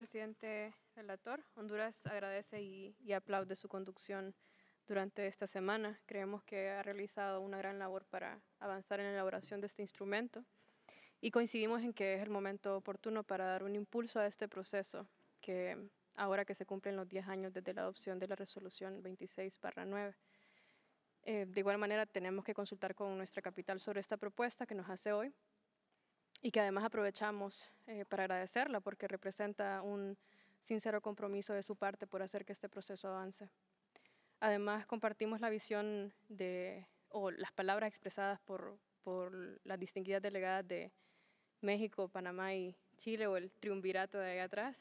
presidente relator. Honduras agradece y aplaude su conducción durante esta semana. Creemos que ha realizado una gran labor para avanzar en la elaboración de este instrumento y coincidimos en que es el momento oportuno para dar un impulso a este proceso, que ahora que se cumplen los 10 años desde la adopción de la resolución 26/9. De igual manera, tenemos que consultar con nuestra capital sobre esta propuesta que nos hace hoy y que además aprovechamos para agradecerla porque representa un sincero compromiso de su parte por hacer que este proceso avance. Además, compartimos la visión o las palabras expresadas por las distinguidas delegadas de México, Panamá y Chile, o el triunvirato de allá atrás.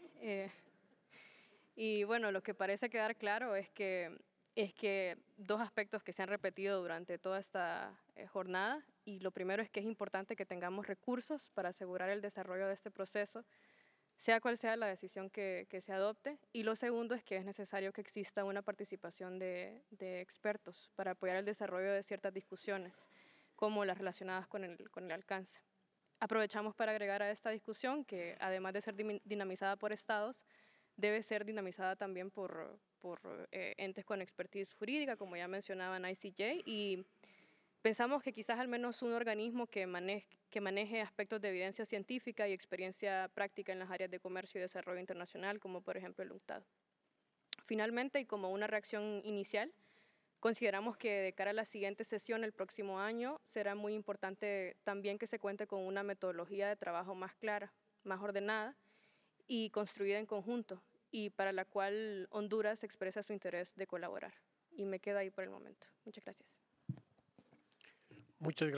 Y bueno, lo que parece quedar claro es que dos aspectos que se han repetido durante toda esta jornada, y lo primero es que es importante que tengamos recursos para asegurar el desarrollo de este proceso, sea cual sea la decisión que se adopte, y lo segundo es que es necesario que exista una participación de expertos para apoyar el desarrollo de ciertas discusiones, como las relacionadas con el alcance. Aprovechamos para agregar a esta discusión que, además de ser dinamizada por estados, debe ser dinamizada también por entes con expertise jurídica, como ya mencionaban ICJ, y pensamos que quizás al menos un organismo que maneje aspectos de evidencia científica y experiencia práctica en las áreas de comercio y desarrollo internacional, como por ejemplo el UNCTAD. Finalmente, y como una reacción inicial, consideramos que de cara a la siguiente sesión el próximo año será muy importante también que se cuente con una metodología de trabajo más clara, más ordenada y construida en conjunto, y para la cual Honduras expresa su interés de colaborar. Y me quedo ahí por el momento. Muchas gracias. Muchas gracias.